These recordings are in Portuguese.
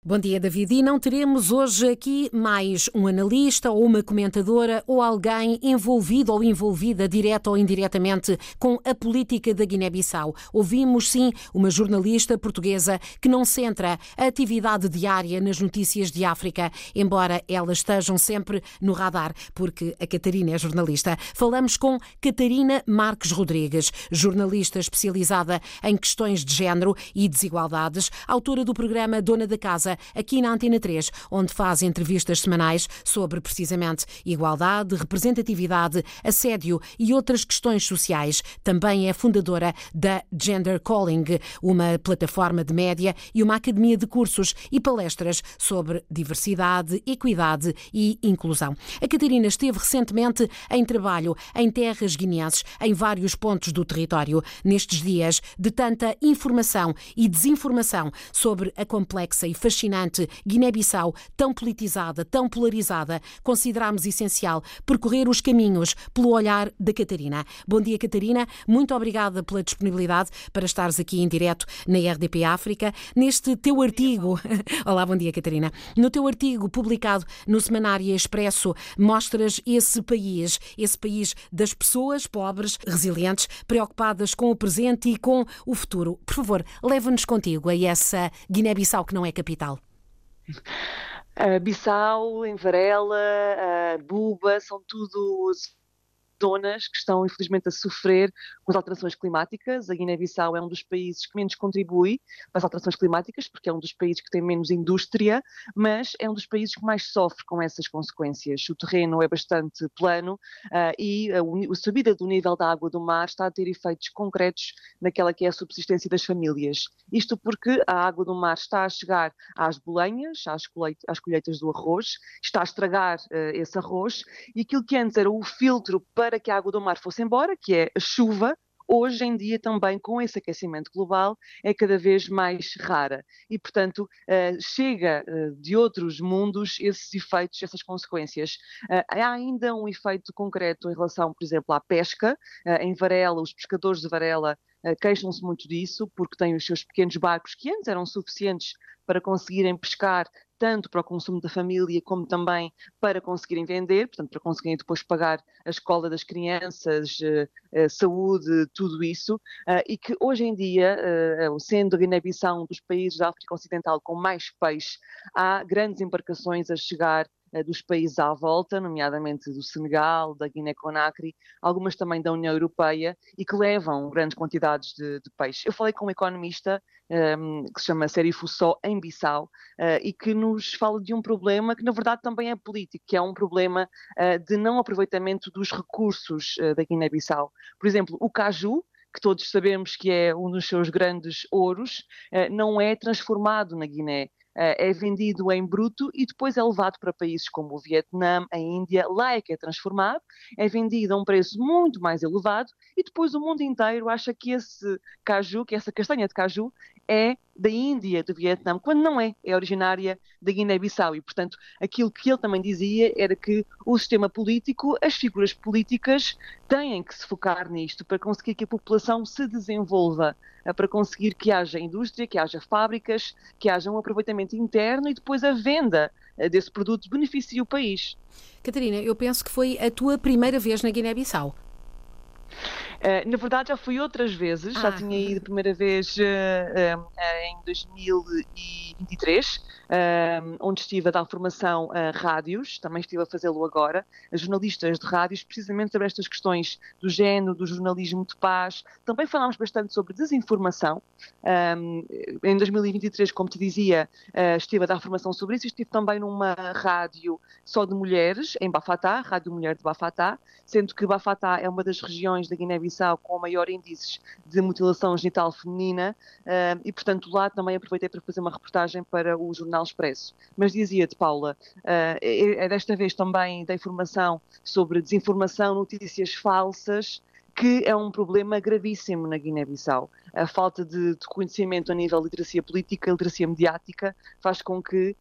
Bom dia, David. E não teremos hoje aqui mais um analista ou uma comentadora ou alguém envolvido ou envolvida, direta ou indiretamente, com a política da Guiné-Bissau. Ouvimos, sim, uma jornalista portuguesa que não centra a atividade diária nas notícias de África, embora elas estejam sempre no radar, porque a Catarina é jornalista. Falamos com Catarina Marques Rodrigues, jornalista especializada em questões de género e desigualdades, autora do programa Dona da Casa, aqui na Antena 3, onde faz entrevistas semanais sobre precisamente igualdade, representatividade, assédio e outras questões sociais. Também é fundadora da Gender Calling, uma plataforma de média e uma academia de cursos e palestras sobre diversidade, equidade e inclusão. A Catarina esteve recentemente em trabalho em terras guineenses, em vários pontos do território. Nestes dias de tanta informação e desinformação sobre a complexa e fascinante Guiné-Bissau, tão politizada, tão polarizada, consideramos essencial percorrer os caminhos pelo olhar da Catarina. Bom dia, Catarina. Muito obrigada pela disponibilidade para estares aqui em direto na RDP África. Neste teu artigo... Olá, bom dia, Catarina. No teu artigo publicado no Semanário Expresso, mostras esse país das pessoas pobres, resilientes, preocupadas com o presente e com o futuro. Por favor, leva-nos contigo a essa Guiné-Bissau que não é capital. Bissau, em Varela, Buba, são tudo zonas que estão, infelizmente, a sofrer com as alterações climáticas. A Guiné-Bissau é um dos países que menos contribui para as alterações climáticas, porque é um dos países que tem menos indústria, mas é um dos países que mais sofre com essas consequências. O terreno é bastante plano e a subida do nível da água do mar está a ter efeitos concretos naquela que é a subsistência das famílias. Isto porque a água do mar está a chegar às bolenhas, às colheitas do arroz, está a estragar esse arroz, e aquilo que antes era o filtro para que a água do mar fosse embora, que é a chuva, hoje em dia também com esse aquecimento global é cada vez mais rara e, portanto, chega de outros mundos esses efeitos, essas consequências. Há ainda um efeito concreto em relação, por exemplo, à pesca. Em Varela, os pescadores de Varela queixam-se muito disso, porque têm os seus pequenos barcos que antes eram suficientes para conseguirem pescar tanto para o consumo da família como também para conseguirem vender, portanto, para conseguirem depois pagar a escola das crianças, saúde, tudo isso, e que hoje em dia, sendo a Guiné-Bissau um dos países da África Ocidental com mais peixe, há grandes embarcações a chegar dos países à volta, nomeadamente do Senegal, da Guiné-Conakry, algumas também da União Europeia, e que levam grandes quantidades de peixe. Eu falei com um economista que se chama Serifo Só, em Bissau, e que nos fala de um problema que, na verdade, também é político, que é um problema de não aproveitamento dos recursos da Guiné-Bissau. Por exemplo, o caju, que todos sabemos que é um dos seus grandes ouros, não é transformado na Guiné. É vendido em bruto e depois é levado para países como o Vietnã, a Índia, lá é que é transformado, é vendido a um preço muito mais elevado e depois o mundo inteiro acha que esse caju, que essa castanha de caju é da Índia, do Vietnã, quando não é, é originária da Guiné-Bissau e, portanto, aquilo que ele também dizia era que o sistema político, as figuras políticas têm que se focar nisto para conseguir que a população se desenvolva, para conseguir que haja indústria, que haja fábricas, que haja um aproveitamento interno e depois a venda desse produto beneficie o país. Catarina, eu penso que foi a tua primeira vez na Guiné-Bissau. Na verdade, já fui outras vezes, já tinha ido a primeira vez em 2023, onde estive a dar formação a rádios, também estive a fazê-lo agora, a jornalistas de rádios, precisamente sobre estas questões do género, do jornalismo de paz. Também falámos bastante sobre desinformação. Em 2023, como te dizia, estive a dar formação sobre isso. Estive também numa rádio só de mulheres, em Bafatá, Rádio Mulher de Bafatá, sendo que Bafatá é uma das regiões da Guiné-Bissau com maior índice de mutilação genital feminina e, portanto, lá também aproveitei para fazer uma reportagem para o Jornal Expresso. Mas dizia-te, Paula, desta vez também dei formação sobre desinformação, notícias falsas que é um problema gravíssimo na Guiné-Bissau. A falta de conhecimento a nível de literacia política, literacia mediática, faz com que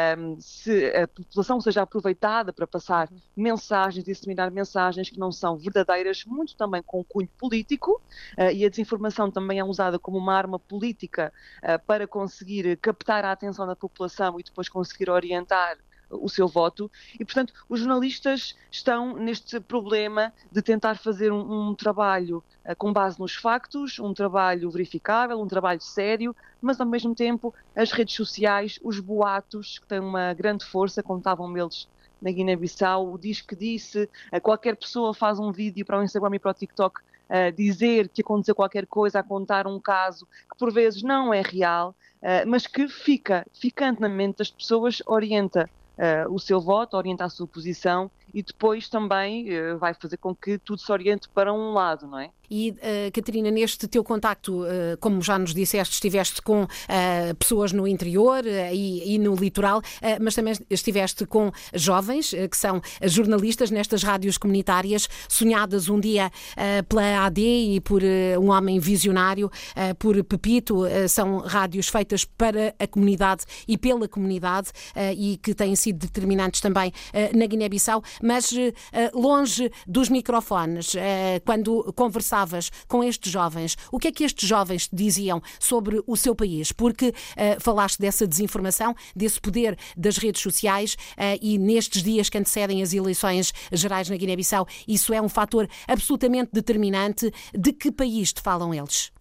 se a população seja aproveitada para passar mensagens, disseminar mensagens que não são verdadeiras, muito também com cunho político, e a desinformação também é usada como uma arma política para conseguir captar a atenção da população e depois conseguir orientar o seu voto, e portanto os jornalistas estão neste problema de tentar fazer um trabalho com base nos factos, um trabalho verificável, um trabalho sério, mas ao mesmo tempo as redes sociais, os boatos, que têm uma grande força, contavam eles na Guiné-Bissau, diz que disse, qualquer pessoa faz um vídeo para o Instagram e para o TikTok dizer que aconteceu qualquer coisa, a contar um caso que por vezes não é real, mas que ficando na mente das pessoas, orienta o seu voto, orienta a sua posição e depois também vai fazer com que tudo se oriente para um lado, não é? E, Catarina, neste teu contacto, como já nos disseste, estiveste com pessoas no interior e no litoral, mas também estiveste com jovens, que são jornalistas nestas rádios comunitárias, sonhadas um dia pela AD e por um homem visionário, por Pepito. São rádios feitas para a comunidade e pela comunidade e que têm sido determinantes também na Guiné-Bissau, mas longe dos microfones, quando conversavas com estes jovens, o que é que estes jovens te diziam sobre o seu país? Porque falaste dessa desinformação, desse poder das redes sociais e nestes dias que antecedem as eleições gerais na Guiné-Bissau, isso é um fator absolutamente determinante. De que país te falam eles?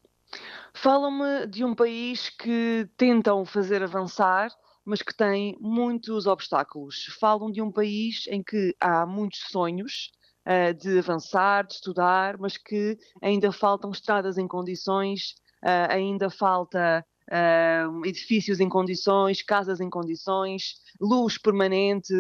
Falam-me de um país que tentam fazer avançar, mas que tem muitos obstáculos. Falam de um país em que há muitos sonhos de avançar, de estudar, mas que ainda faltam estradas em condições, ainda falta edifícios em condições, casas em condições, luz permanente,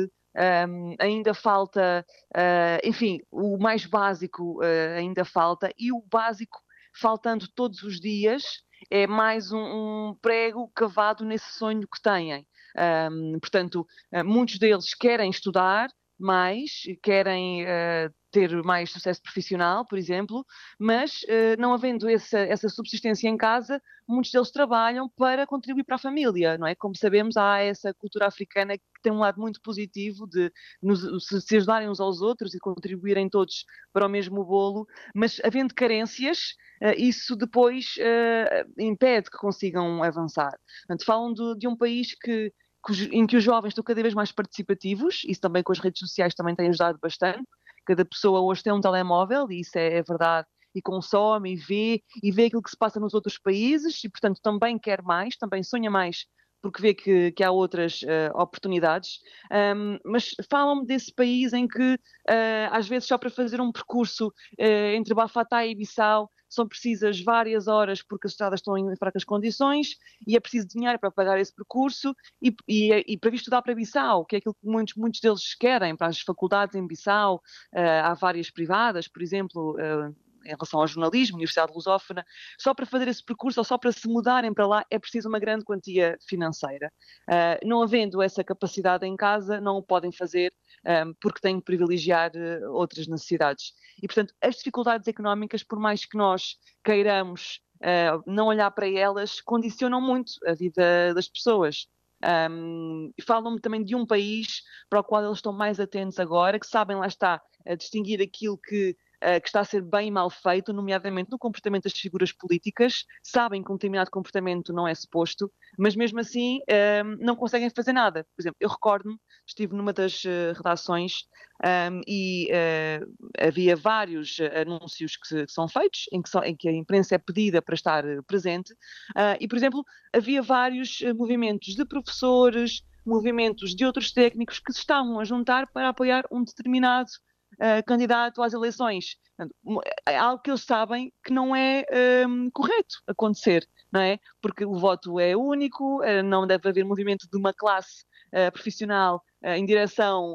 ainda falta, enfim, o mais básico ainda falta, e o básico, faltando todos os dias, é mais um prego cavado nesse sonho que têm. Portanto, muitos deles querem estudar mais, querem ter mais sucesso profissional, por exemplo, mas não havendo essa subsistência em casa, muitos deles trabalham para contribuir para a família, não é? Como sabemos, há essa cultura africana que tem um lado muito positivo de se ajudarem uns aos outros e contribuírem todos para o mesmo bolo, mas havendo carências, isso depois impede que consigam avançar. Portanto, falam de um país em que os jovens estão cada vez mais participativos, isso também com as redes sociais também tem ajudado bastante. Cada pessoa hoje tem um telemóvel, e isso é verdade, e consome e vê aquilo que se passa nos outros países, e portanto também quer mais, também sonha mais, porque vê que há outras oportunidades, mas falam-me desse país em que às vezes só para fazer um percurso entre Bafatá e Bissau são precisas várias horas porque as estradas estão em fracas condições e é preciso dinheiro para pagar esse percurso e para vir estudar para Bissau, que é aquilo que muitos deles querem, para as faculdades em Bissau. Há várias privadas, por exemplo, em relação ao jornalismo, Universidade Lusófona, só para fazer esse percurso ou só para se mudarem para lá é preciso uma grande quantia financeira. Não havendo essa capacidade em casa, não o podem fazer porque têm que privilegiar outras necessidades. E, portanto, as dificuldades económicas, por mais que nós queiramos não olhar para elas, condicionam muito a vida das pessoas. Falam-me também de um país para o qual eles estão mais atentos agora, que sabem, lá está, a distinguir aquilo que está a ser bem e mal feito, nomeadamente no comportamento das figuras políticas, sabem que um determinado comportamento não é suposto, mas mesmo assim não conseguem fazer nada. Por exemplo, eu recordo-me, estive numa das redações e havia vários anúncios que são feitos, em que a imprensa é pedida para estar presente, e, por exemplo, havia vários movimentos de professores, movimentos de outros técnicos que se estavam a juntar para apoiar um determinado candidato às eleições. É algo que eles sabem que não é correto acontecer, não é? Porque o voto é único, não deve haver movimento de uma classe profissional em direção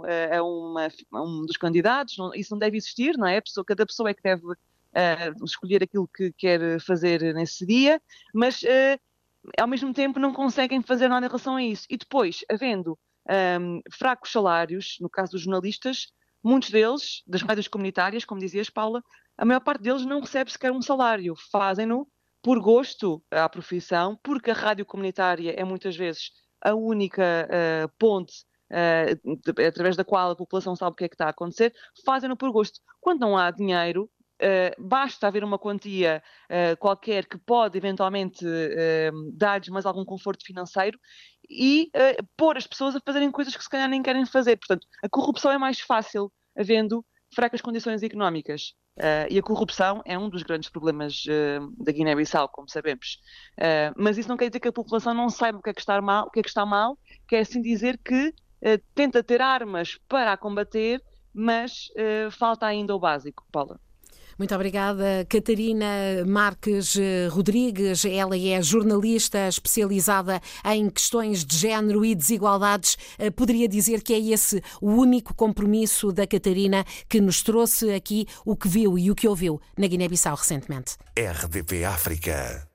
a um dos candidatos, isso não deve existir, não é? Cada pessoa é que deve escolher aquilo que quer fazer nesse dia, mas ao mesmo tempo não conseguem fazer nada em relação a isso. E depois, havendo fracos salários, no caso dos jornalistas, muitos deles, das médias comunitárias, como dizias, Paula, a maior parte deles não recebe sequer um salário, fazem-no por gosto à profissão, porque a rádio comunitária é muitas vezes a única ponte através da qual a população sabe o que é que está a acontecer, fazem-no por gosto. Quando não há dinheiro, basta haver uma quantia qualquer que pode eventualmente dar-lhes mais algum conforto financeiro e pôr as pessoas a fazerem coisas que se calhar nem querem fazer. Portanto, a corrupção é mais fácil havendo fracas condições económicas. E a corrupção é um dos grandes problemas da Guiné-Bissau, como sabemos. Mas isso não quer dizer que a população não saiba o que é que está mal, quer assim dizer que tenta ter armas para a combater, mas falta ainda o básico, Paula. Muito obrigada, Catarina Marques Rodrigues. Ela é jornalista especializada em questões de género e desigualdades. Poderia dizer que é esse o único compromisso da Catarina que nos trouxe aqui o que viu e o que ouviu na Guiné-Bissau recentemente. RDP África.